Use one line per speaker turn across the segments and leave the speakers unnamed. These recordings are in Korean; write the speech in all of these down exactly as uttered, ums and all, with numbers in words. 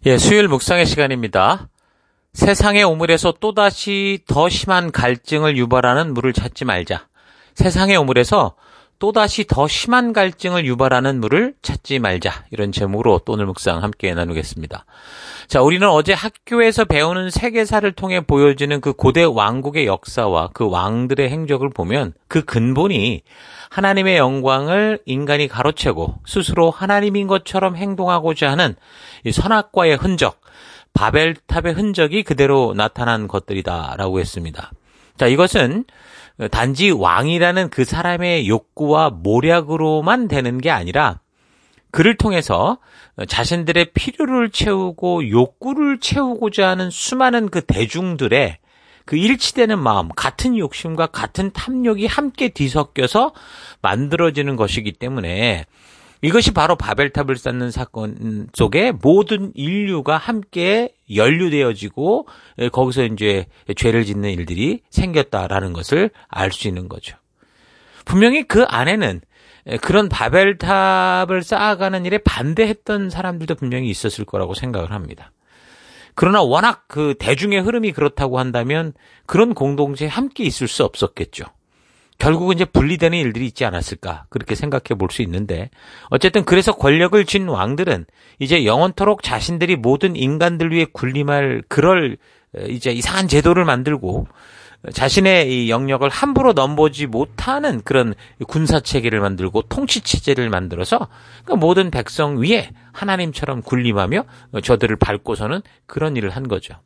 예, 수요일 묵상의 시간입니다. 세상의 오물에서 또다시 더 심한 갈증을 유발하는 물을 찾지 말자. 세상의 오물에서 또다시 더 심한 갈증을 유발하는 물을 찾지 말자. 이런 제목으로 또 오늘 묵상 함께 나누겠습니다. 자, 우리는 어제 학교에서 배우는 세계사를 통해 보여지는 그 고대 왕국의 역사와 그 왕들의 행적을 보면 그 근본이 하나님의 영광을 인간이 가로채고 스스로 하나님인 것처럼 행동하고자 하는 이 선악과의 흔적, 바벨탑의 흔적이 그대로 나타난 것들이다라고 했습니다. 자, 이것은 단지 왕이라는 그 사람의 욕구와 모략으로만 되는 게 아니라 그를 통해서 자신들의 필요를 채우고 욕구를 채우고자 하는 수많은 그 대중들의 그 일치되는 마음, 같은 욕심과 같은 탐욕이 함께 뒤섞여서 만들어지는 것이기 때문에 이것이 바로 바벨탑을 쌓는 사건 속에 모든 인류가 함께 연루되어지고 거기서 이제 죄를 짓는 일들이 생겼다라는 것을 알 수 있는 거죠. 분명히 그 안에는 그런 바벨탑을 쌓아가는 일에 반대했던 사람들도 분명히 있었을 거라고 생각을 합니다. 그러나 워낙 그 대중의 흐름이 그렇다고 한다면 그런 공동체에 함께 있을 수 없었겠죠. 결국은 이제 분리되는 일들이 있지 않았을까 그렇게 생각해 볼 수 있는데 어쨌든 그래서 권력을 쥔 왕들은 이제 영원토록 자신들이 모든 인간들 위해 군림할 그럴 이제 이상한 제도를 만들고 자신의 이 영역을 함부로 넘보지 못하는 그런 군사체계를 만들고 통치체제를 만들어서 그러니까 모든 백성 위에 하나님처럼 군림하며 저들을 밟고서는 그런 일을 한 거죠.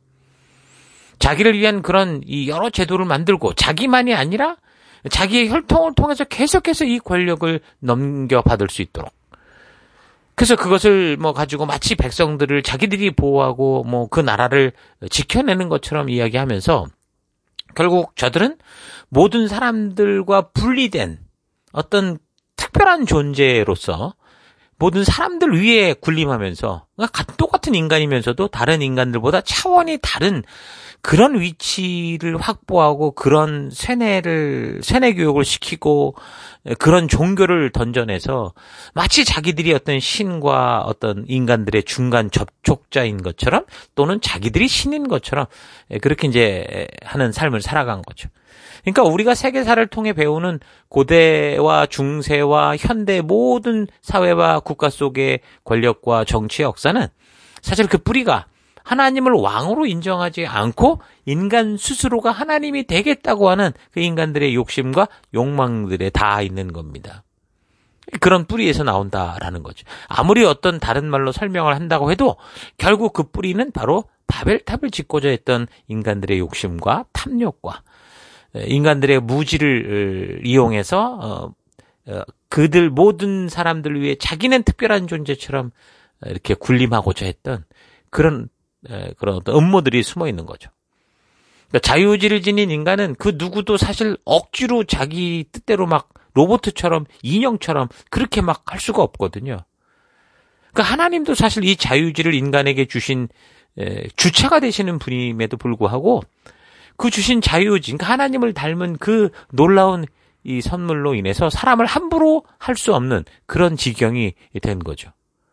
자기를 위한 그런 이 여러 제도를 만들고 자기만이 아니라 자기의 혈통을 통해서 계속해서 이 권력을 넘겨받을 수 있도록. 그래서 그것을 뭐 가지고 마치 백성들을 자기들이 보호하고 뭐 그 나라를 지켜내는 것처럼 이야기하면서 결국 저들은 모든 사람들과 분리된 어떤 특별한 존재로서 모든 사람들 위에 군림하면서 그러니까 똑같은 인간이면서도 다른 인간들보다 차원이 다른 그런 위치를 확보하고 그런 세뇌를 세뇌 교육을 시키고 그런 종교를 던져내서 마치 자기들이 어떤 신과 어떤 인간들의 중간 접촉자인 것처럼 또는 자기들이 신인 것처럼 그렇게 이제 하는 삶을 살아간 거죠. 그러니까 우리가 세계사를 통해 배우는 고대와 중세와 현대 모든 사회와 국가 속의 권력과 정치의 역사는 사실 그 뿌리가 하나님을 왕으로 인정하지 않고 인간 스스로가 하나님이 되겠다고 하는 그 인간들의 욕심과 욕망들에 다 있는 겁니다. 그런 뿌리에서 나온다라는 거죠. 아무리 어떤 다른 말로 설명을 한다고 해도 결국 그 뿌리는 바로 바벨탑을 짓고자 했던 인간들의 욕심과 탐욕과 인간들의 무지를 이용해서 그들 모든 사람들 위해 자기는 특별한 존재처럼 이렇게 군림하고자 했던 그런 그런 어떤 음모들이 숨어 있는 거죠. 그러니까 자유의지를 지닌 인간은 그 누구도 사실 억지로 자기 뜻대로 막 로봇처럼 인형처럼 그렇게 막 할 수가 없거든요. 그러니까 하나님도 사실 이 자유의지를 인간에게 주신 주체가 되시는 분임에도 불구하고 그 주신 자유의지, 그러니까 하나님을 닮은 그 놀라운 이 선물로 인해서 사람을 함부로 할 수 없는 그런 지경이 된 거죠.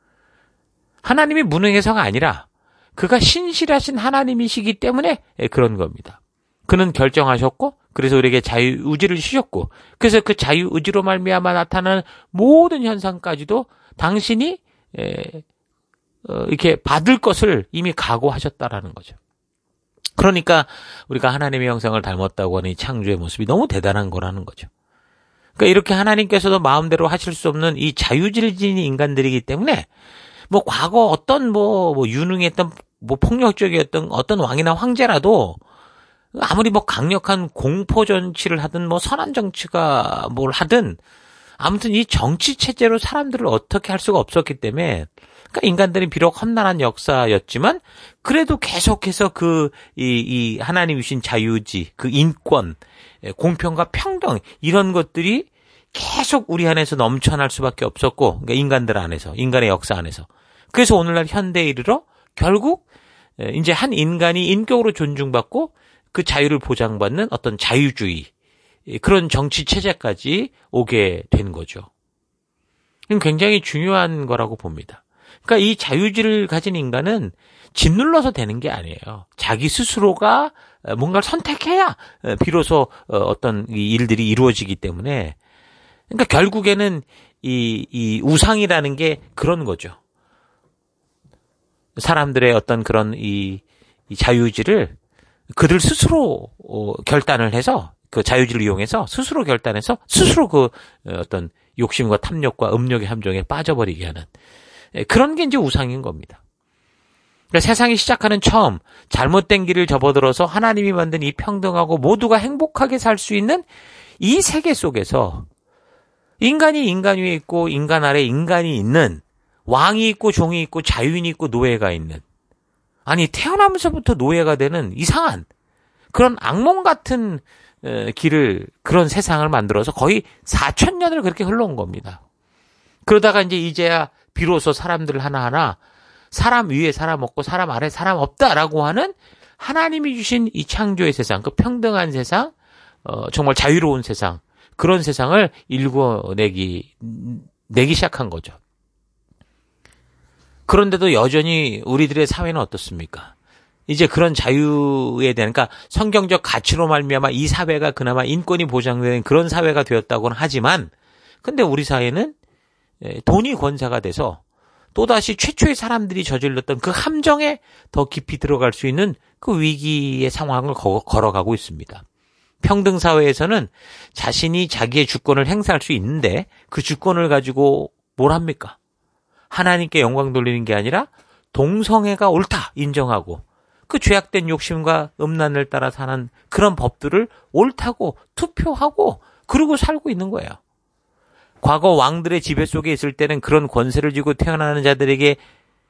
하나님이 무능해서가 아니라 그가 신실하신 하나님이시기 때문에 그런 겁니다. 그는 결정하셨고 그래서 우리에게 자유의지를 주셨고 그래서 그 자유의지로 말미암아 나타나는 모든 현상까지도 당신이 이렇게 받을 것을 이미 각오하셨다라는 거죠. 그러니까 우리가 하나님의 형상을 닮았다고 하는 이 창조의 모습이 너무 대단한 거라는 거죠. 그러니까 이렇게 하나님께서도 마음대로 하실 수 없는 이 자유의지를 지닌 인간들이기 때문에 뭐 과거 어떤 뭐, 뭐 유능했던 뭐 폭력적이었던 어떤 왕이나 황제라도 아무리 뭐 강력한 공포 정치를 하든 뭐 선한 정치가 뭘 하든 아무튼 이 정치 체제로 사람들을 어떻게 할 수가 없었기 때문에 그러니까 인간들이 비록 험난한 역사였지만 그래도 계속해서 그 이 이 하나님이신 자유의지, 그 인권, 공평과 평등 이런 것들이 계속 우리 안에서 넘쳐날 수밖에 없었고 그러니까 인간들 안에서 인간의 역사 안에서 그래서 오늘날 현대에 이르러 결국 이제 한 인간이 인격으로 존중받고 그 자유를 보장받는 어떤 자유주의 그런 정치 체제까지 오게 된 거죠. 이건 굉장히 중요한 거라고 봅니다. 그러니까 이 자유의지를 가진 인간은 짓눌러서 되는 게 아니에요. 자기 스스로가 뭔가를 선택해야 비로소 어떤 일들이 이루어지기 때문에, 그러니까 결국에는 이, 이 우상이라는 게 그런 거죠. 사람들의 어떤 그런 이, 이 자유의지를 그들 스스로 어, 결단을 해서, 그 자유의지를 이용해서 스스로 결단해서 스스로 그 어떤 욕심과 탐욕과 음욕의 함정에 빠져버리게 하는 그런 게 이제 우상인 겁니다. 그러니까 세상이 시작하는 처음 잘못된 길을 접어들어서 하나님이 만든 이 평등하고 모두가 행복하게 살 수 있는 이 세계 속에서 인간이 인간 위에 있고 인간 아래 인간이 있는, 왕이 있고 종이 있고 자유인이 있고 노예가 있는, 아니 태어나면서부터 노예가 되는 이상한 그런 악몽 같은 길을, 그런 세상을 만들어서 거의 사천 년을 그렇게 흘러온 겁니다. 그러다가 이제 이제야 비로소 사람들 하나하나 사람 위에 사람 없고 사람 아래 사람 없다라고 하는 하나님이 주신 이 창조의 세상, 그 평등한 세상, 어, 정말 자유로운 세상, 그런 세상을 일궈내기 내기 시작한 거죠. 그런데도 여전히 우리들의 사회는 어떻습니까? 이제 그런 자유에 대한, 그러니까 성경적 가치로 말미암아 이 사회가 그나마 인권이 보장되는 그런 사회가 되었다고는 하지만, 근데 우리 사회는 돈이 권세가 돼서 또다시 최초의 사람들이 저질렀던 그 함정에 더 깊이 들어갈 수 있는 그 위기의 상황을 걸어가고 있습니다. 평등사회에서는 자신이 자기의 주권을 행사할 수 있는데 그 주권을 가지고 뭘 합니까? 하나님께 영광 돌리는 게 아니라 동성애가 옳다 인정하고 그 죄악된 욕심과 음란을 따라 사는 그런 법들을 옳다고 투표하고 그러고 살고 있는 거예요. 과거 왕들의 지배 속에 있을 때는 그런 권세를 쥐고 태어나는 자들에게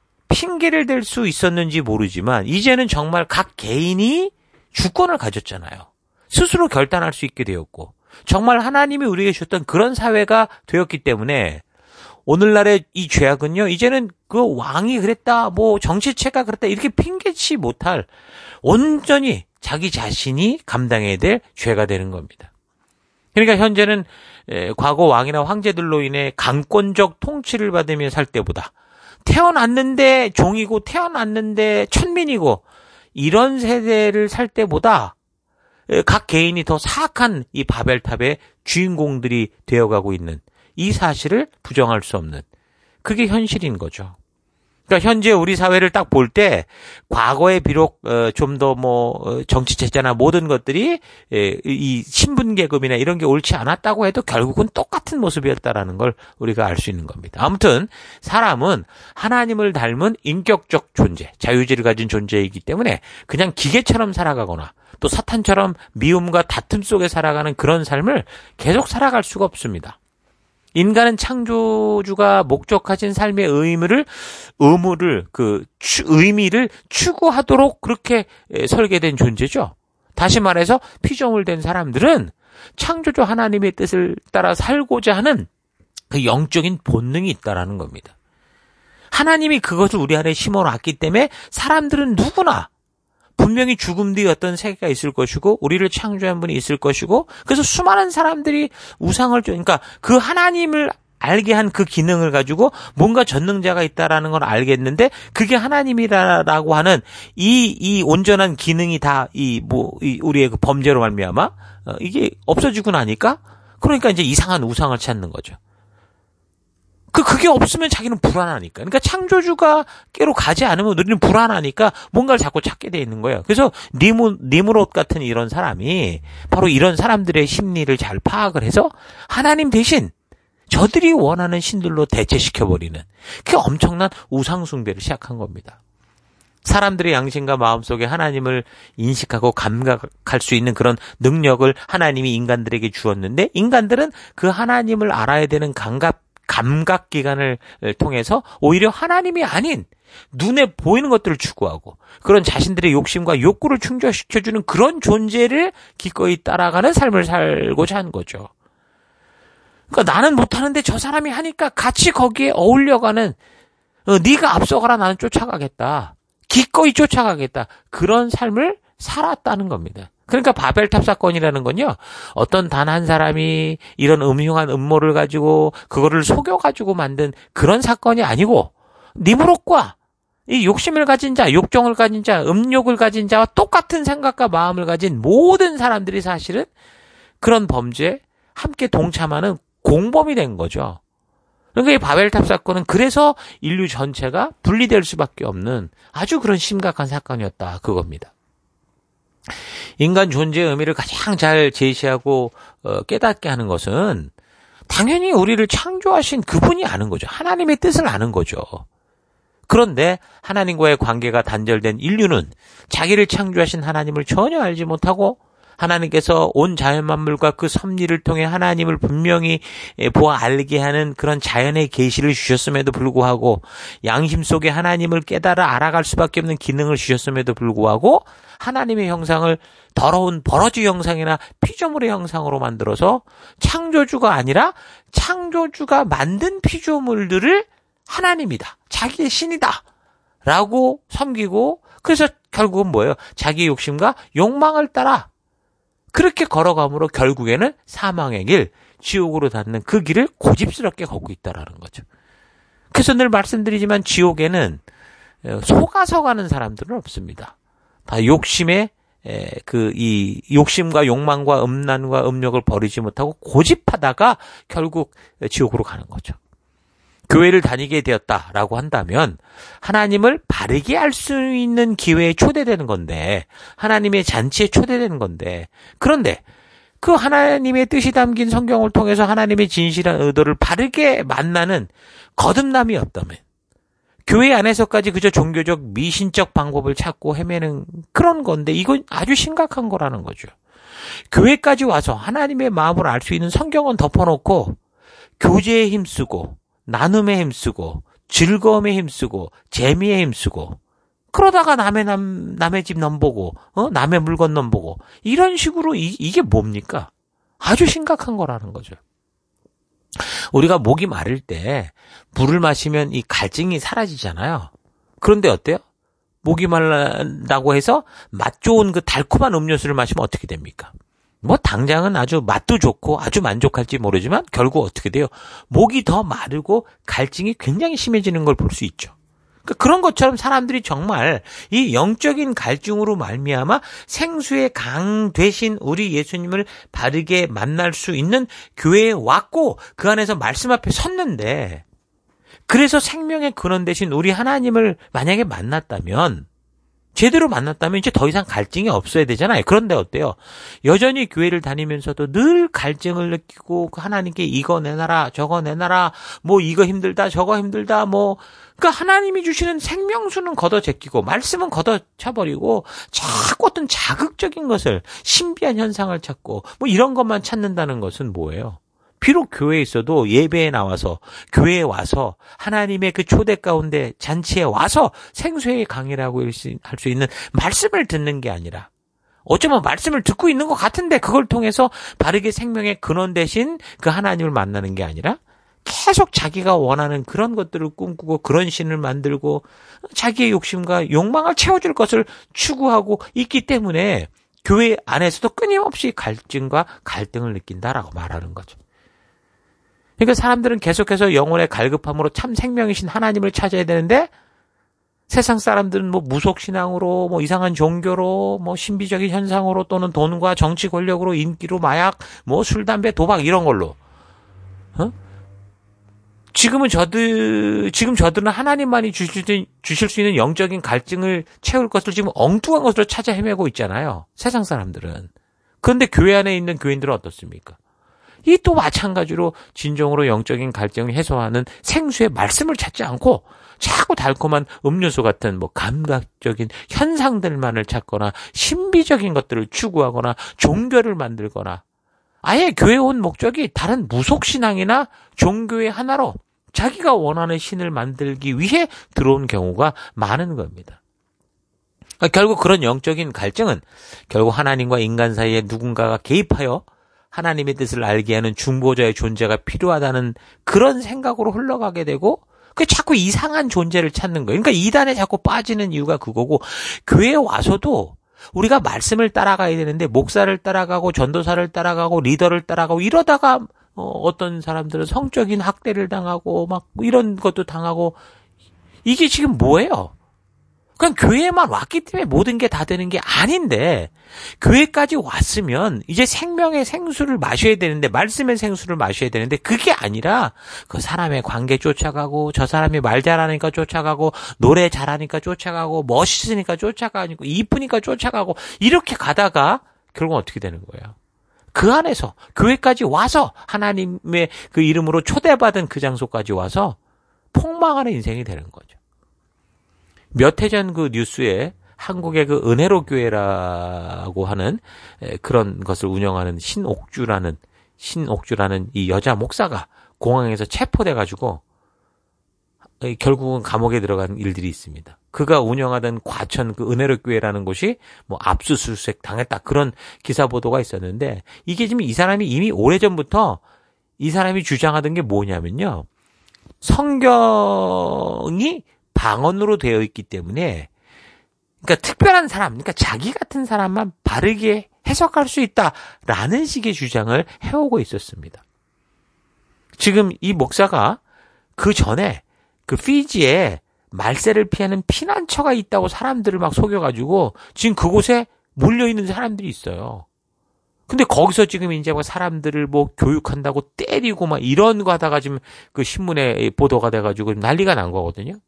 핑계를 댈 수 있었는지 모르지만 이제는 정말 각 개인이 주권을 가졌잖아요. 스스로 결단할 수 있게 되었고 정말 하나님이 우리에게 주셨던 그런 사회가 되었기 때문에 오늘날의 이 죄악은요, 이제는 그 왕이 그랬다, 뭐 정치체가 그랬다 이렇게 핑계치 못할 온전히 자기 자신이 감당해야 될 죄가 되는 겁니다. 그러니까 현재는 과거 왕이나 황제들로 인해 강권적 통치를 받으며 살 때보다 태어났는데 종이고 태어났는데 천민이고 이런 세대를 살 때보다 각 개인이 더 사악한 이 바벨탑의 주인공들이 되어가고 있는 이 사실을 부정할 수 없는 그게 현실인 거죠. 그러니까 현재 우리 사회를 딱 볼 때 과거에 비록 좀 더 뭐 정치 체제나 모든 것들이 이 신분 계급이나 이런 게 옳지 않았다고 해도 결국은 똑같은 모습이었다라는 걸 우리가 알 수 있는 겁니다. 아무튼 사람은 하나님을 닮은 인격적 존재, 자유의지를 가진 존재이기 때문에 그냥 기계처럼 살아가거나 또 사탄처럼 미움과 다툼 속에 살아가는 그런 삶을 계속 살아갈 수가 없습니다. 인간은 창조주가 목적하신 삶의 의무를, 의무를, 그, 추, 의미를 추구하도록 그렇게 설계된 존재죠. 다시 말해서 피조물 된 사람들은 창조주 하나님의 뜻을 따라 살고자 하는 그 영적인 본능이 있다라는 겁니다. 하나님이 그것을 우리 안에 심어놨기 때문에 사람들은 누구나 분명히 죽음 뒤에 어떤 세계가 있을 것이고 우리를 창조한 분이 있을 것이고 그래서 수많은 사람들이 우상을 그러니까 그 하나님을 알게 한 그 기능을 가지고 뭔가 전능자가 있다라는 걸 알겠는데 그게 하나님이라고 하는 이 이 온전한 기능이 다 이 뭐 이 우리의 그 범죄로 말미암아 어, 이게 없어지고 나니까 그러니까 이제 이상한 우상을 찾는 거죠. 그, 그게 없으면 자기는 불안하니까. 그러니까 창조주가 깨로 가지 않으면 우리는 불안하니까 뭔가를 자꾸 찾게 돼 있는 거예요. 그래서 니무, 니무롯 같은 이런 사람이 바로 이런 사람들의 심리를 잘 파악을 해서 하나님 대신 저들이 원하는 신들로 대체시켜버리는 그 엄청난 우상숭배를 시작한 겁니다. 사람들의 양심과 마음속에 하나님을 인식하고 감각할 수 있는 그런 능력을 하나님이 인간들에게 주었는데 인간들은 그 하나님을 알아야 되는 감각 감각기관을 통해서 오히려 하나님이 아닌 눈에 보이는 것들을 추구하고 그런 자신들의 욕심과 욕구를 충족시켜주는 그런 존재를 기꺼이 따라가는 삶을 살고자 한 거죠. 그러니까 나는 못하는데 저 사람이 하니까 같이 거기에 어울려가는 어, 네가 앞서가라 나는 쫓아가겠다. 기꺼이 쫓아가겠다. 그런 삶을 살았다는 겁니다. 그러니까 바벨탑 사건이라는 건요, 어떤 단 한 사람이 이런 음흉한 음모를 가지고 그거를 속여가지고 만든 그런 사건이 아니고 니무롯과 이 욕심을 가진 자, 욕정을 가진 자, 음욕을 가진 자와 똑같은 생각과 마음을 가진 모든 사람들이 사실은 그런 범죄에 함께 동참하는 공범이 된 거죠. 그러니까 이 바벨탑 사건은 그래서 인류 전체가 분리될 수밖에 없는 아주 그런 심각한 사건이었다. 그겁니다. 인간 존재의 의미를 가장 잘 제시하고 어, 깨닫게 하는 것은 당연히 우리를 창조하신 그분이 아는 거죠. 하나님의 뜻을 아는 거죠. 그런데 하나님과의 관계가 단절된 인류는 자기를 창조하신 하나님을 전혀 알지 못하고 하나님께서 온 자연 만물과 그 섭리를 통해 하나님을 분명히 보아 알게 하는 그런 자연의 계시를 주셨음에도 불구하고 양심 속에 하나님을 깨달아 알아갈 수밖에 없는 기능을 주셨음에도 불구하고 하나님의 형상을 더러운 버러지 형상이나 피조물의 형상으로 만들어서 창조주가 아니라 창조주가 만든 피조물들을 하나님이다. 자기의 신이다. 라고 섬기고 그래서 결국은 뭐예요? 자기의 욕심과 욕망을 따라 그렇게 걸어감으로 결국에는 사망의 길, 지옥으로 닿는 그 길을 고집스럽게 걷고 있다라는 거죠. 그래서 늘 말씀드리지만 지옥에는 속아서 가는 사람들은 없습니다. 다 욕심에 그 이 욕심과 욕망과 음란과 음욕을 버리지 못하고 고집하다가 결국 지옥으로 가는 거죠. 교회를 다니게 되었다라고 한다면 하나님을 바르게 알 수 있는 기회에 초대되는 건데 하나님의 잔치에 초대되는 건데 그런데 그 하나님의 뜻이 담긴 성경을 통해서 하나님의 진실한 의도를 바르게 만나는 거듭남이 없다면 교회 안에서까지 그저 종교적 미신적 방법을 찾고 헤매는 그런 건데 이건 아주 심각한 거라는 거죠. 교회까지 와서 하나님의 마음을 알 수 있는 성경은 덮어놓고 교제에 힘쓰고 나눔에 힘쓰고 즐거움에 힘쓰고 재미에 힘쓰고 그러다가 남의 남 남의 집 넘보고 어 남의 물건 넘보고 이런 식으로 이, 이게 뭡니까? 아주 심각한 거라는 거죠. 우리가 목이 마를 때 물을 마시면 이 갈증이 사라지잖아요. 그런데 어때요? 목이 말라고 해서 맛 좋은 그 달콤한 음료수를 마시면 어떻게 됩니까? 뭐 당장은 아주 맛도 좋고 아주 만족할지 모르지만 결국 어떻게 돼요? 목이 더 마르고 갈증이 굉장히 심해지는 걸 볼 수 있죠. 그러니까 그런 것처럼 사람들이 정말 이 영적인 갈증으로 말미암아 생수의 강 되신 우리 예수님을 바르게 만날 수 있는 교회에 왔고 그 안에서 말씀 앞에 섰는데 그래서 생명의 근원 되신 우리 하나님을 만약에 만났다면 제대로 만났다면 이제 더 이상 갈증이 없어야 되잖아요. 그런데 어때요? 여전히 교회를 다니면서도 늘 갈증을 느끼고 하나님께 이거 내놔라 저거 내놔라 뭐 이거 힘들다 저거 힘들다 뭐 그러니까 하나님이 주시는 생명수는 걷어 제끼고 말씀은 걷어 차버리고 자꾸 어떤 자극적인 것을 신비한 현상을 찾고 뭐 이런 것만 찾는다는 것은 뭐예요? 비록 교회에 있어도 예배에 나와서 교회에 와서 하나님의 그 초대 가운데 잔치에 와서 생수의 강이라고 할 수 있는 말씀을 듣는 게 아니라 어쩌면 말씀을 듣고 있는 것 같은데 그걸 통해서 바르게 생명의 근원 되신 그 하나님을 만나는 게 아니라 계속 자기가 원하는 그런 것들을 꿈꾸고 그런 신을 만들고 자기의 욕심과 욕망을 채워줄 것을 추구하고 있기 때문에 교회 안에서도 끊임없이 갈증과 갈등을 느낀다라고 말하는 거죠. 그러니까 사람들은 계속해서 영혼의 갈급함으로 참 생명이신 하나님을 찾아야 되는데 세상 사람들은 뭐 무속신앙으로 뭐 이상한 종교로 뭐 신비적인 현상으로 또는 돈과 정치 권력으로 인기로 마약 뭐 술 담배 도박 이런 걸로 어? 지금은 저들 지금 저들은 하나님만이 주실, 주실 수 있는 영적인 갈증을 채울 것을 지금 엉뚱한 것으로 찾아 헤매고 있잖아요. 세상 사람들은. 그런데 교회 안에 있는 교인들은 어떻습니까? 이 또 마찬가지로 진정으로 영적인 갈증을 해소하는 생수의 말씀을 찾지 않고 자꾸 달콤한 음료수 같은 뭐 감각적인 현상들만을 찾거나 신비적인 것들을 추구하거나 종교를 만들거나 아예 교회에 온 목적이 다른 무속신앙이나 종교의 하나로 자기가 원하는 신을 만들기 위해 들어온 경우가 많은 겁니다. 그러니까 결국 그런 영적인 갈증은 결국 하나님과 인간 사이에 누군가가 개입하여 하나님의 뜻을 알게 하는 중보자의 존재가 필요하다는 그런 생각으로 흘러가게 되고 그 자꾸 이상한 존재를 찾는 거예요. 그러니까 이단에 자꾸 빠지는 이유가 그거고 교회에 와서도 우리가 말씀을 따라가야 되는데 목사를 따라가고 전도사를 따라가고 리더를 따라가고 이러다가 어, 어떤 사람들은 성적인 학대를 당하고 막 이런 것도 당하고 이게 지금 뭐예요? 그냥 교회에만 왔기 때문에 모든 게 다 되는 게 아닌데, 교회까지 왔으면 이제 생명의 생수를 마셔야 되는데, 말씀의 생수를 마셔야 되는데, 그게 아니라 그 사람의 관계 쫓아가고, 저 사람이 말 잘하니까 쫓아가고, 노래 잘하니까 쫓아가고, 멋있으니까 쫓아가고, 이쁘니까 쫓아가고, 이렇게 가다가 결국 어떻게 되는 거예요? 그 안에서 교회까지 와서 하나님의 그 이름으로 초대받은 그 장소까지 와서 폭망하는 인생이 되는 거죠. 몇 해 전 그 뉴스에 한국의 그 은혜로 교회라고 하는 그런 것을 운영하는 신옥주라는 신옥주라는 이 여자 목사가 공항에서 체포돼 가지고 결국은 감옥에 들어간 일들이 있습니다. 그가 운영하던 과천 그 은혜로 교회라는 곳이 뭐 압수수색 당했다 그런 기사 보도가 있었는데, 이게 지금 이 사람이 이미 오래전부터 이 사람이 주장하던 게 뭐냐면요, 성경이 방언으로 되어 있기 때문에, 그러니까 특별한 사람, 그러니까 자기 같은 사람만 바르게 해석할 수 있다라는 식의 주장을 해오고 있었습니다. 지금 이 목사가 그 전에 그 피지에 말세를 피하는 피난처가 있다고 사람들을 막 속여가지고 지금 그곳에 몰려있는 사람들이 있어요. 근데 거기서 지금 이제 뭐 사람들을 뭐 교육한다고 때리고 막 이런 거 하다가 지금 그 신문에 보도가 돼가지고 난리가 난 거거든요.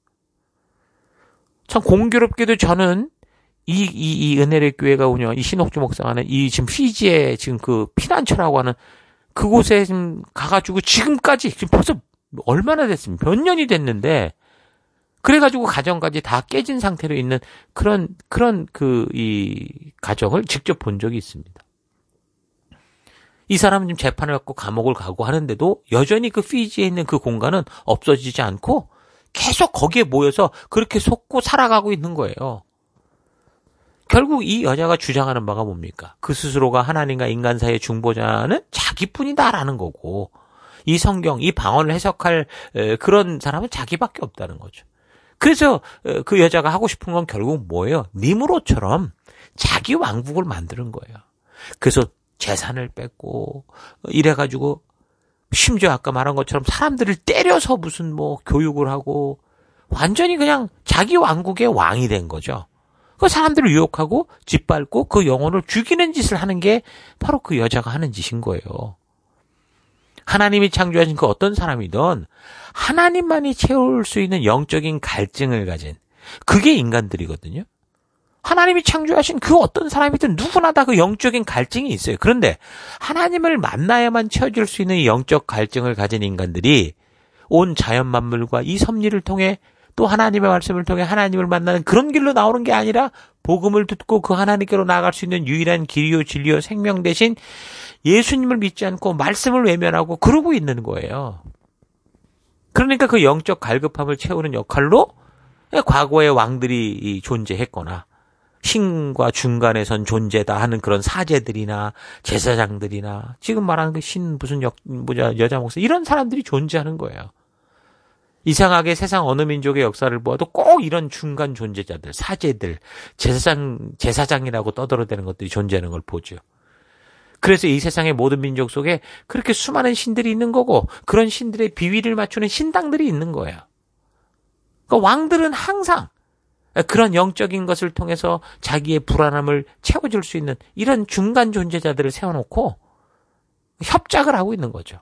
참 공교롭게도 저는 이, 이, 이 은혜의 교회가 운영, 이 신옥주 목사가 하는 이 지금 피지에 지금 그 피난처라고 하는 그곳에 지금 가가지고 지금까지 지금 벌써 얼마나 됐습니까? 몇 년이 됐는데, 그래가지고 가정까지 다 깨진 상태로 있는 그런, 그런 그, 이 가정을 직접 본 적이 있습니다. 이 사람은 지금 재판을 받고 감옥을 가고 하는데도 여전히 그 피지에 있는 그 공간은 없어지지 않고 계속 거기에 모여서 그렇게 속고 살아가고 있는 거예요. 결국 이 여자가 주장하는 바가 뭡니까? 그 스스로가 하나님과 인간 사이의 중보자는 자기뿐이다라는 거고, 이 성경, 이 방언을 해석할 그런 사람은 자기밖에 없다는 거죠. 그래서 그 여자가 하고 싶은 건 결국 뭐예요? 니무롯처럼 자기 왕국을 만드는 거예요. 그래서 재산을 뺏고 이래가지고 심지어 아까 말한 것처럼 사람들을 때려서 무슨 뭐 교육을 하고 완전히 그냥 자기 왕국의 왕이 된 거죠. 그 사람들을 유혹하고 짓밟고 그 영혼을 죽이는 짓을 하는 게 바로 그 여자가 하는 짓인 거예요. 하나님이 창조하신 그 어떤 사람이든 하나님만이 채울 수 있는 영적인 갈증을 가진 그게 인간들이거든요. 하나님이 창조하신 그 어떤 사람이든 누구나 다 그 영적인 갈증이 있어요. 그런데 하나님을 만나야만 채워줄 수 있는 이 영적 갈증을 가진 인간들이 온 자연 만물과 이 섭리를 통해 또 하나님의 말씀을 통해 하나님을 만나는 그런 길로 나오는 게 아니라 복음을 듣고 그 하나님께로 나아갈 수 있는 유일한 길이요 진리요 생명 대신 예수님을 믿지 않고 말씀을 외면하고 그러고 있는 거예요. 그러니까 그 영적 갈급함을 채우는 역할로 과거의 왕들이 존재했거나 신과 중간에 선 존재다 하는 그런 사제들이나 제사장들이나 지금 말하는 그 신 무슨 여, 뭐냐, 여자 목사 이런 사람들이 존재하는 거예요. 이상하게 세상 어느 민족의 역사를 보아도 꼭 이런 중간 존재자들, 사제들, 제사장, 제사장이라고 떠들어대는 것들이 존재하는 걸 보죠. 그래서 이 세상의 모든 민족 속에 그렇게 수많은 신들이 있는 거고 그런 신들의 비위를 맞추는 신당들이 있는 거예요. 그러니까 왕들은 항상 그런 영적인 것을 통해서 자기의 불안함을 채워줄 수 있는 이런 중간 존재자들을 세워놓고 협작을 하고 있는 거죠.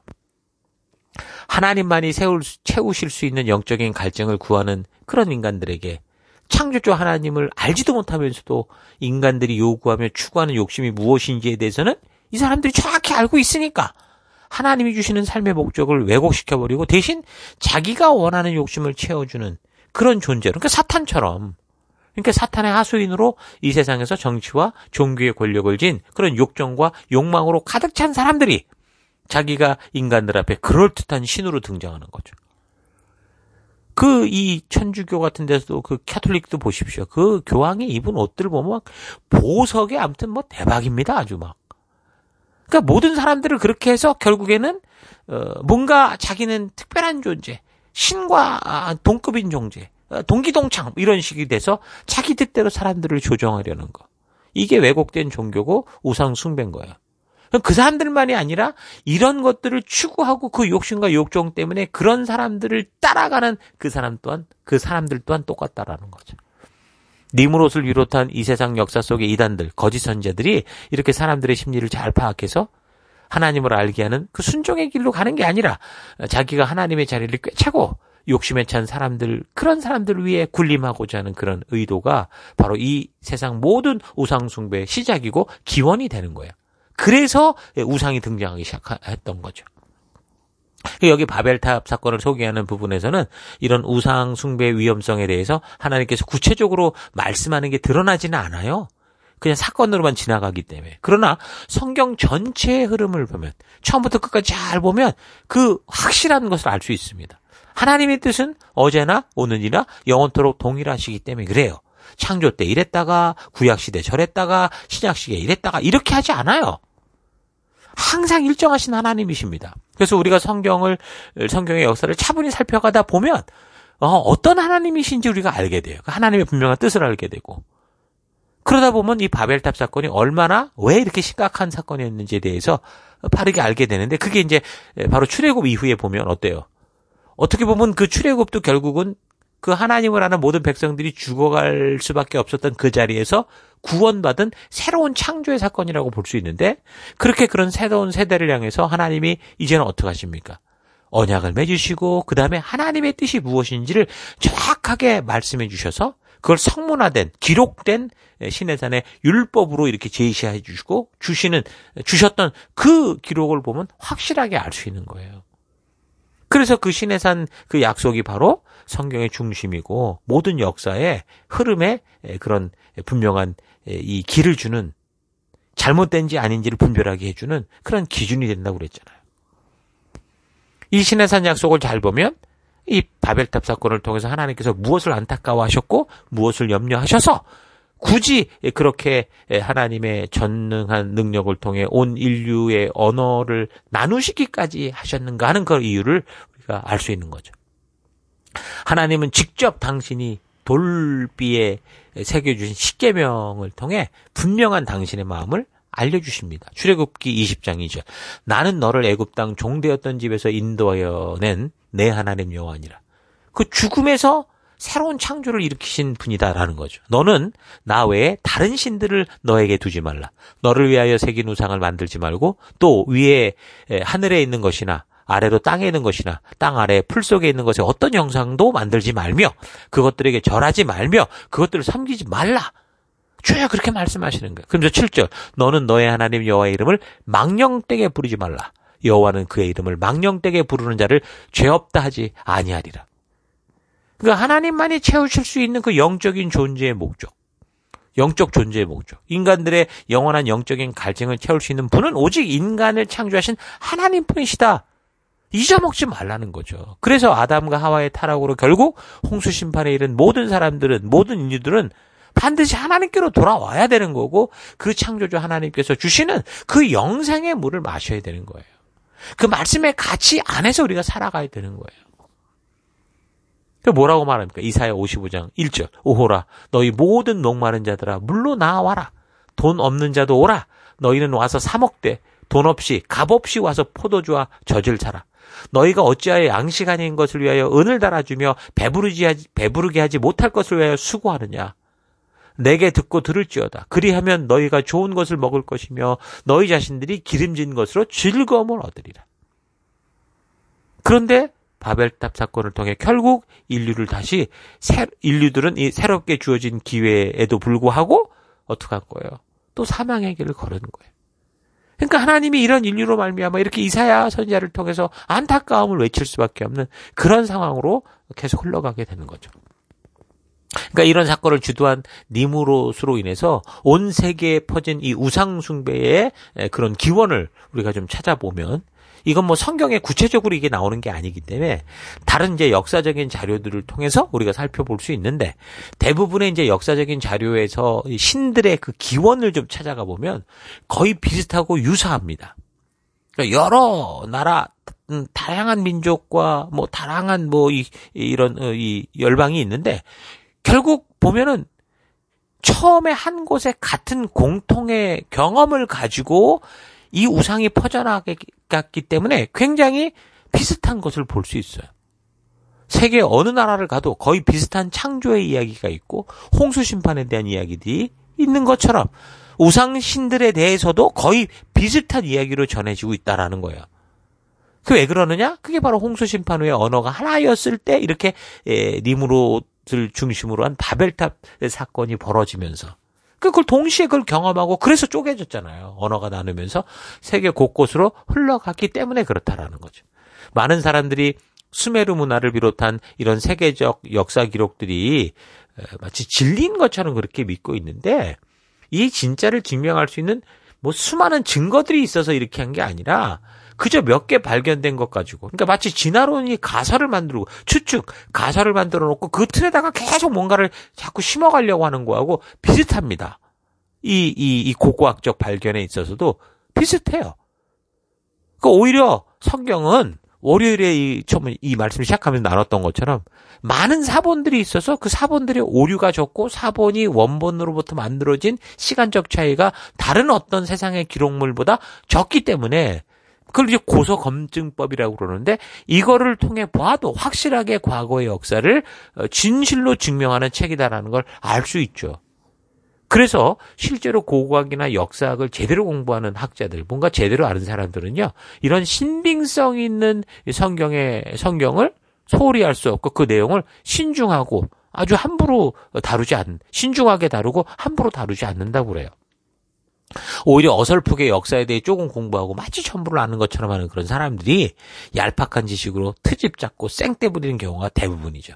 하나님만이 세울, 채우실 수 있는 영적인 갈증을 구하는 그런 인간들에게 창조주 하나님을 알지도 못하면서도 인간들이 요구하며 추구하는 욕심이 무엇인지에 대해서는 이 사람들이 정확히 알고 있으니까 하나님이 주시는 삶의 목적을 왜곡시켜버리고 대신 자기가 원하는 욕심을 채워주는 그런 존재로, 그러니까 사탄처럼, 그러니까 사탄의 하수인으로 이 세상에서 정치와 종교의 권력을 쥔 그런 욕정과 욕망으로 가득 찬 사람들이 자기가 인간들 앞에 그럴듯한 신으로 등장하는 거죠. 그 이 천주교 같은 데서도 그 캐톨릭도 보십시오. 그 교황이 입은 옷들 보면 막 보석이 아무튼 뭐 대박입니다. 아주 막. 그러니까 모든 사람들을 그렇게 해서 결국에는 어 뭔가 자기는 특별한 존재, 신과 동급인 존재, 동기동창 이런 식이 돼서 자기 뜻대로 사람들을 조정하려는 거. 이게 왜곡된 종교고 우상 숭배인 거예요. 그 사람들만이 아니라 이런 것들을 추구하고 그 욕심과 욕정 때문에 그런 사람들을 따라가는 그 사람 또한, 그 사람들 또한 똑같다라는 거죠. 니무롯을 비롯한 이 세상 역사 속의 이단들, 거짓 선지자들이 이렇게 사람들의 심리를 잘 파악해서 하나님을 알게 하는 그 순종의 길로 가는 게 아니라 자기가 하나님의 자리를 꿰차고 욕심에 찬 사람들, 그런 사람들 위해 군림하고자 하는 그런 의도가 바로 이 세상 모든 우상 숭배의 시작이고 기원이 되는 거예요. 그래서 우상이 등장하기 시작했던 거죠. 여기 바벨탑 사건을 소개하는 부분에서는 이런 우상 숭배의 위험성에 대해서 하나님께서 구체적으로 말씀하는 게 드러나지는 않아요. 그냥 사건으로만 지나가기 때문에. 그러나 성경 전체의 흐름을 보면, 처음부터 끝까지 잘 보면 그 확실한 것을 알 수 있습니다. 하나님의 뜻은 어제나 오늘이나 영원토록 동일하시기 때문에 그래요. 창조 때 이랬다가 구약시대 저랬다가 신약시대 이랬다가 이렇게 하지 않아요. 항상 일정하신 하나님이십니다. 그래서 우리가 성경을, 성경의 역사를 차분히 살펴가다 보면 어, 어떤 하나님이신지 우리가 알게 돼요. 하나님의 분명한 뜻을 알게 되고. 그러다 보면 이 바벨탑 사건이 얼마나 왜 이렇게 심각한 사건이었는지에 대해서 바르게 알게 되는데, 그게 이제 바로 출애굽 이후에 보면 어때요? 어떻게 보면 그 출애굽도 결국은 그 하나님을 아는 모든 백성들이 죽어갈 수밖에 없었던 그 자리에서 구원받은 새로운 창조의 사건이라고 볼 수 있는데, 그렇게 그런 새로운 세대를 향해서 하나님이 이제는 어떻게 하십니까? 언약을 맺으시고 그 다음에 하나님의 뜻이 무엇인지를 정확하게 말씀해 주셔서 그걸 성문화된, 기록된 시내산의 율법으로 이렇게 제시해 주시고 주시는, 주셨던 그 기록을 보면 확실하게 알 수 있는 거예요. 그래서 그 시내산 그 약속이 바로 성경의 중심이고 모든 역사의 흐름에 그런 분명한 이 길을 주는, 잘못된지 아닌지를 분별하게 해주는 그런 기준이 된다고 그랬잖아요. 이 시내산 약속을 잘 보면 이 바벨탑 사건을 통해서 하나님께서 무엇을 안타까워하셨고 무엇을 염려하셔서 굳이 그렇게 하나님의 전능한 능력을 통해 온 인류의 언어를 나누시기까지 하셨는가 하는 그 이유를 우리가 알 수 있는 거죠. 하나님은 직접 당신이 돌비에 새겨주신 십계명을 통해 분명한 당신의 마음을 알려주십니다. 출애굽기 이십 장 이 절. 나는 너를 애굽 땅 종되었던 집에서 인도하여 낸 내 하나님 여호와니라. 그 죽음에서 새로운 창조를 일으키신 분이다라는 거죠. 너는 나 외에 다른 신들을 너에게 두지 말라. 너를 위하여 새긴 우상을 만들지 말고 또 위에 하늘에 있는 것이나 아래로 땅에 있는 것이나 땅 아래 풀 속에 있는 것에 어떤 형상도 만들지 말며 그것들에게 절하지 말며 그것들을 섬기지 말라. 주여 그렇게 말씀하시는 거예요. 그러면서 칠 절. 너는 너의 하나님 여호와의 이름을 망령되게 부르지 말라. 여호와는 그의 이름을 망령되게 부르는 자를 죄 없다 하지 아니하리라. 그러니까 하나님만이 채우실 수 있는 그 영적인 존재의 목적, 영적 존재의 목적, 인간들의 영원한 영적인 갈증을 채울 수 있는 분은 오직 인간을 창조하신 하나님뿐이시다. 잊어먹지 말라는 거죠. 그래서 아담과 하와의 타락으로 결국 홍수 심판에 이른 모든 사람들은, 모든 인류들은 반드시 하나님께로 돌아와야 되는 거고 그 창조주 하나님께서 주시는 그 영생의 물을 마셔야 되는 거예요. 그 말씀의 가치 안에서 우리가 살아가야 되는 거예요. 그 뭐라고 말합니까? 이사야 오십오 장 일 절. 오호라 너희 모든 목마른 자들아 물로 나와라. 돈 없는 자도 오라. 너희는 와서 사 먹되 돈 없이 값 없이 와서 포도주와 젖을 사라. 너희가 어찌하여 양식 아닌 것을 위하여 은을 달아주며 배부르지 하지, 배부르게 하지 못할 것을 위하여 수고하느냐. 내게 듣고 들을지어다. 그리하면 너희가 좋은 것을 먹을 것이며 너희 자신들이 기름진 것으로 즐거움을 얻으리라. 그런데 바벨탑 사건을 통해 결국 인류를 다시 새, 인류들은 이 새롭게 주어진 기회에도 불구하고 어떻게 할 거예요? 또 사망의 길을 걸은 거예요. 그러니까 하나님이 이런 인류로 말미암아 이렇게 이사야 선지자를 통해서 안타까움을 외칠 수밖에 없는 그런 상황으로 계속 흘러가게 되는 거죠. 그러니까 이런 사건을 주도한 니무롯으로 인해서 온 세계에 퍼진 이 우상 숭배의 그런 기원을 우리가 좀 찾아보면, 이건 뭐 성경에 구체적으로 이게 나오는 게 아니기 때문에 다른 이제 역사적인 자료들을 통해서 우리가 살펴볼 수 있는데, 대부분의 이제 역사적인 자료에서 신들의 그 기원을 좀 찾아가 보면 거의 비슷하고 유사합니다. 그러니까 여러 나라, 음, 다양한 민족과 뭐 다양한 뭐 이, 이런 어, 이 열방이 있는데 결국 보면은 처음에 한 곳에 같은 공통의 경험을 가지고 이 우상이 퍼져나갔기 때문에 굉장히 비슷한 것을 볼 수 있어요. 세계 어느 나라를 가도 거의 비슷한 창조의 이야기가 있고 홍수 심판에 대한 이야기들이 있는 것처럼 우상신들에 대해서도 거의 비슷한 이야기로 전해지고 있다라는 거예요. 그 왜 그러느냐? 그게 바로 홍수 심판 후에 언어가 하나였을 때 이렇게 에, 니무롯을 중심으로 한 바벨탑 사건이 벌어지면서 그걸 동시에 그걸 경험하고 그래서 쪼개졌잖아요. 언어가 나누면서 세계 곳곳으로 흘러갔기 때문에 그렇다라는 거죠. 많은 사람들이 수메르 문화를 비롯한 이런 세계적 역사 기록들이 마치 진리인 것처럼 그렇게 믿고 있는데 이 진짜를 증명할 수 있는 뭐 수많은 증거들이 있어서 이렇게 한 게 아니라 그저 몇 개 발견된 것 가지고 그러니까 마치 진화론이 가설을 만들고 추측, 가설을 만들어 놓고 그 틀에다가 계속 뭔가를 자꾸 심어가려고 하는 거하고 비슷합니다. 이, 이, 이 고고학적 발견에 있어서도 비슷해요. 그러니까 오히려 성경은 월요일에 이, 처음 이 말씀을 시작하면서 나눴던 것처럼 많은 사본들이 있어서 그 사본들의 오류가 적고 사본이 원본으로부터 만들어진 시간적 차이가 다른 어떤 세상의 기록물보다 적기 때문에 그걸 이제 고소검증법이라고 그러는데 이거를 통해 봐도 확실하게 과거의 역사를 진실로 증명하는 책이다라는 걸 알 수 있죠. 그래서 실제로 고고학이나 역사학을 제대로 공부하는 학자들, 뭔가 제대로 아는 사람들은요, 이런 신빙성 있는 성경의, 성경을 소홀히 할 수 없고 그 내용을 신중하고 아주 함부로 다루지 않는, 신중하게 다루고 함부로 다루지 않는다고 그래요. 오히려 어설프게 역사에 대해 조금 공부하고 마치 전부를 아는 것처럼 하는 그런 사람들이 얄팍한 지식으로 트집 잡고 쌩떼 부리는 경우가 대부분이죠.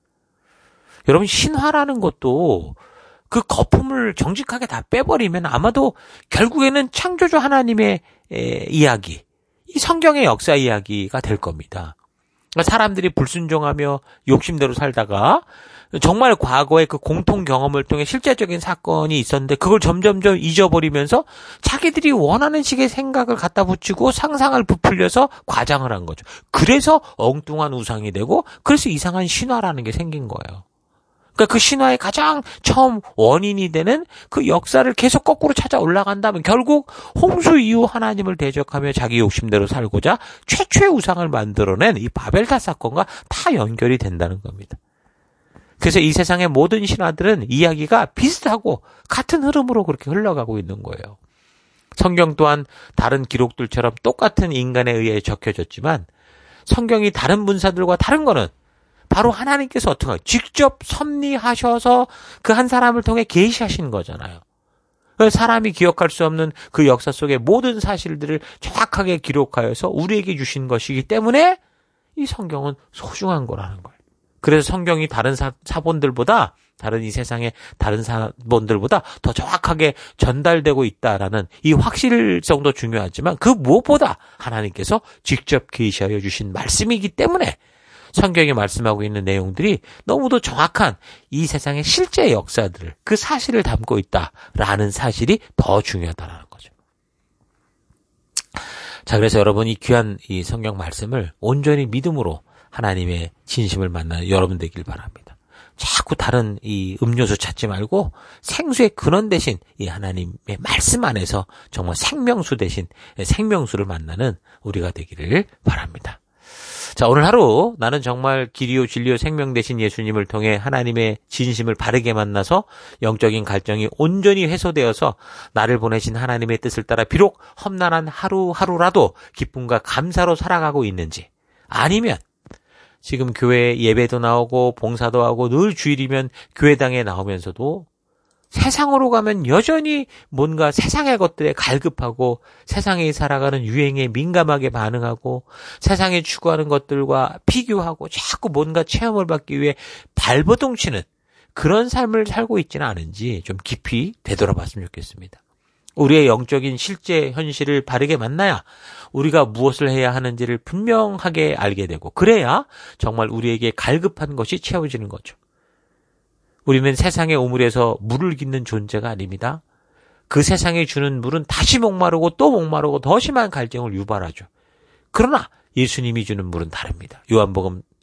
여러분, 신화라는 것도 그 거품을 정직하게 다 빼버리면 아마도 결국에는 창조주 하나님의 에, 이야기, 이 성경의 역사 이야기가 될 겁니다. 그러니까 사람들이 불순종하며 욕심대로 살다가 정말 과거의 그 공통 경험을 통해 실제적인 사건이 있었는데 그걸 점점점 잊어버리면서 자기들이 원하는 식의 생각을 갖다 붙이고 상상을 부풀려서 과장을 한 거죠. 그래서 엉뚱한 우상이 되고 그래서 이상한 신화라는 게 생긴 거예요. 그러니까 그 신화의 가장 처음 원인이 되는 그 역사를 계속 거꾸로 찾아 올라간다면 결국 홍수 이후 하나님을 대적하며 자기 욕심대로 살고자 최초의 우상을 만들어낸 이 바벨탑 사건과 다 연결이 된다는 겁니다. 그래서 이 세상의 모든 신화들은 이야기가 비슷하고 같은 흐름으로 그렇게 흘러가고 있는 거예요. 성경 또한 다른 기록들처럼 똑같은 인간에 의해 적혀졌지만 성경이 다른 문사들과 다른 거는 바로 하나님께서 어떻게 하요? 직접 섭리하셔서 그 한 사람을 통해 계시하신 거잖아요. 사람이 기억할 수 없는 그 역사 속의 모든 사실들을 정확하게 기록하여서 우리에게 주신 것이기 때문에 이 성경은 소중한 거라는 거예요. 그래서 성경이 다른 사, 사본들보다 다른 이 세상의 다른 사본들보다 더 정확하게 전달되고 있다라는 이 확실성도 중요하지만 그 무엇보다 하나님께서 직접 계시하여 주신 말씀이기 때문에 성경이 말씀하고 있는 내용들이 너무도 정확한 이 세상의 실제 역사들을 그 사실을 담고 있다라는 사실이 더 중요하다는 거죠. 자, 그래서 여러분 이 귀한 이 성경 말씀을 온전히 믿음으로 하나님의 진심을 만나는 여러분 되길 바랍니다. 자꾸 다른 이 음료수 찾지 말고 생수의 근원 대신 이 하나님의 말씀 안에서 정말 생명수 대신 생명수를 만나는 우리가 되기를 바랍니다. 자, 오늘 하루 나는 정말 길이요 진리요 생명 되신 예수님을 통해 하나님의 진심을 바르게 만나서 영적인 갈증이 온전히 해소되어서 나를 보내신 하나님의 뜻을 따라 비록 험난한 하루하루라도 기쁨과 감사로 살아가고 있는지, 아니면 지금 교회에 예배도 나오고 봉사도 하고 늘 주일이면 교회당에 나오면서도 세상으로 가면 여전히 뭔가 세상의 것들에 갈급하고 세상에 살아가는 유행에 민감하게 반응하고 세상에 추구하는 것들과 비교하고 자꾸 뭔가 체험을 받기 위해 발버둥치는 그런 삶을 살고 있지는 않은지 좀 깊이 되돌아봤으면 좋겠습니다. 우리의 영적인 실제 현실을 바르게 만나야 우리가 무엇을 해야 하는지를 분명하게 알게 되고 그래야 정말 우리에게 갈급한 것이 채워지는 거죠. 우리는 세상의 우물에서 물을 깃는 존재가 아닙니다. 그 세상이 주는 물은 다시 목마르고 또 목마르고 더 심한 갈증을 유발하죠. 그러나 예수님이 주는 물은 다릅니다. 요한복음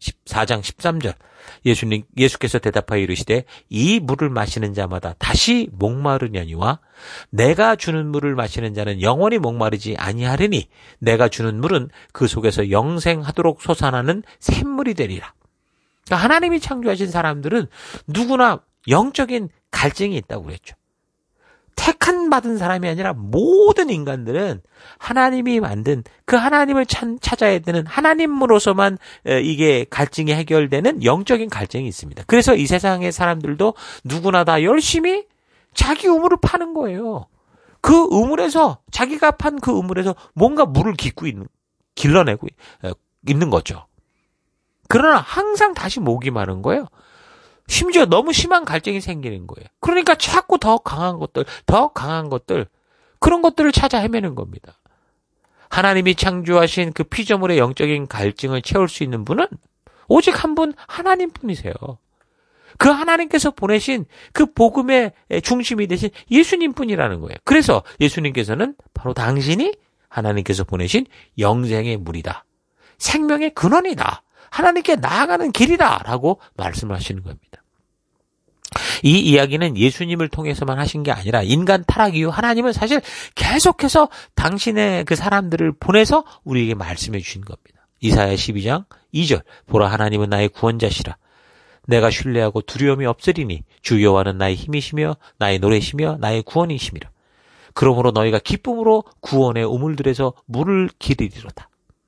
사 장 십삼 절 예수님, 예수께서 대답하여 이르시되 이 물을 마시는 자마다 다시 목마르냐니와 내가 주는 물을 마시는 자는 영원히 목마르지 아니하리니 내가 주는 물은 그 속에서 영생하도록 솟아나는 샘물이 되리라. 그러니까 하나님이 창조하신 사람들은 누구나 영적인 갈증이 있다고 그랬죠. 택한 받은 사람이 아니라 모든 인간들은 하나님이 만든 그 하나님을 찾아야 되는 하나님으로서만 이게 갈증이 해결되는 영적인 갈증이 있습니다. 그래서 이 세상의 사람들도 누구나 다 열심히 자기 우물을 파는 거예요. 그 우물에서 자기가 판 그 우물에서 뭔가 물을 깃고 있는, 길러내고 있는 거죠. 그러나 항상 다시 목이 마른 거예요. 심지어 너무 심한 갈증이 생기는 거예요. 그러니까 자꾸 더 강한 것들, 더 강한 것들, 그런 것들을 찾아 헤매는 겁니다. 하나님이 창조하신 그 피조물의 영적인 갈증을 채울 수 있는 분은 오직 한 분 하나님뿐이세요. 그 하나님께서 보내신 그 복음의 중심이 되신 예수님뿐이라는 거예요. 그래서 예수님께서는 바로 당신이 하나님께서 보내신 영생의 물이다. 생명의 근원이다. 하나님께 나아가는 길이다 라고 말씀하시는 겁니다. 이 이야기는 예수님을 통해서만 하신 게 아니라 인간 타락 이후 하나님은 사실 계속해서 당신의 그 사람들을 보내서 우리에게 말씀해 주신 겁니다. 이사야 십이 장 이 절 보라 하나님은 나의 구원자시라. 내가 신뢰하고 두려움이 없으리니 주 여호와는 나의 힘이시며 나의 노래시며 나의 구원이시미라. 그러므로 너희가 기쁨으로 구원의 우물들에서 물을 기르리로다.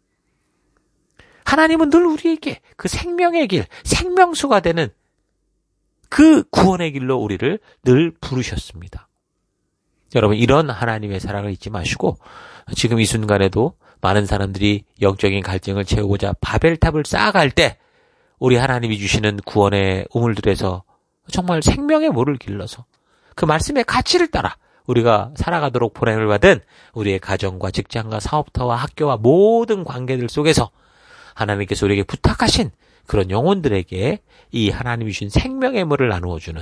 하나님은 늘 우리에게 그 생명의 길, 생명수가 되는 그 구원의 길로 우리를 늘 부르셨습니다. 여러분, 이런 하나님의 사랑을 잊지 마시고 지금 이 순간에도 많은 사람들이 영적인 갈증을 채우고자 바벨탑을 쌓아갈 때 우리 하나님이 주시는 구원의 우물들에서 정말 생명의 물을 길러서 그 말씀의 가치를 따라 우리가 살아가도록 보냄을 받은 우리의 가정과 직장과 사업터와 학교와 모든 관계들 속에서 하나님께서 우리에게 부탁하신 그런 영혼들에게 이 하나님이 주신 생명의 물을 나누어주는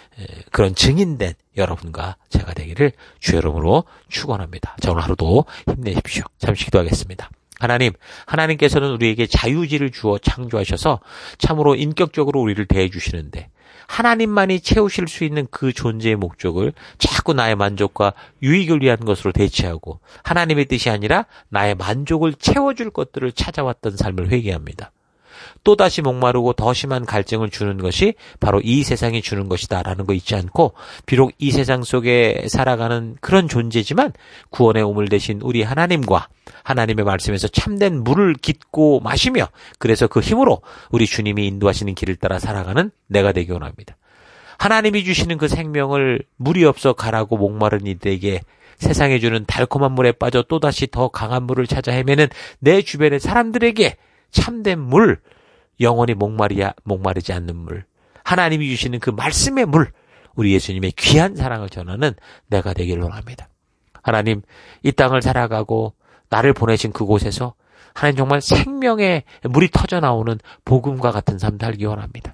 그런 증인된 여러분과 제가 되기를 주의 이름으로 축원합니다. 자, 오늘 하루도 힘내십시오. 잠시 기도하겠습니다. 하나님, 하나님께서는 우리에게 자유지를 주어 창조하셔서 참으로 인격적으로 우리를 대해주시는데 하나님만이 채우실 수 있는 그 존재의 목적을 자꾸 나의 만족과 유익을 위한 것으로 대체하고 하나님의 뜻이 아니라 나의 만족을 채워줄 것들을 찾아왔던 삶을 회개합니다. 또다시 목마르고 더 심한 갈증을 주는 것이 바로 이 세상이 주는 것이다 라는 거 잊지 않고 비록 이 세상 속에 살아가는 그런 존재지만 구원의 우물 되신 우리 하나님과 하나님의 말씀에서 참된 물을 깃고 마시며 그래서 그 힘으로 우리 주님이 인도하시는 길을 따라 살아가는 내가 되기 원합니다. 하나님이 주시는 그 생명을 물이 없어 가라고 목마른 이들에게 세상에 주는 달콤한 물에 빠져 또다시 더 강한 물을 찾아 헤매는 내 주변의 사람들에게 참된 물, 영원히 목마리야, 목마르지 않는 물, 하나님이 주시는 그 말씀의 물, 우리 예수님의 귀한 사랑을 전하는 내가 되기를 원합니다. 하나님, 이 땅을 살아가고 나를 보내신 그곳에서 하나님 정말 생명의 물이 터져나오는 복음과 같은 삶 살기 원합니다.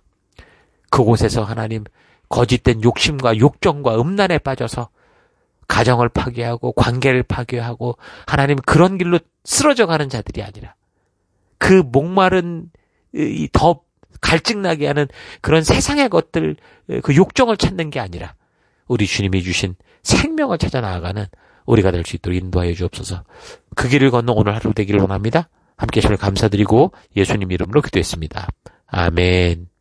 그곳에서 하나님 거짓된 욕심과 욕정과 음란에 빠져서 가정을 파괴하고 관계를 파괴하고 하나님 그런 길로 쓰러져가는 자들이 아니라 그 목마른 이 더 갈증나게 하는 그런 세상의 것들, 그 욕정을 찾는 게 아니라 우리 주님이 주신 생명을 찾아 나아가는 우리가 될 수 있도록 인도하여 주옵소서. 그 길을 건너 오늘 하루 되기를 원합니다. 함께 하시면 감사드리고 예수님 이름으로 기도했습니다. 아멘.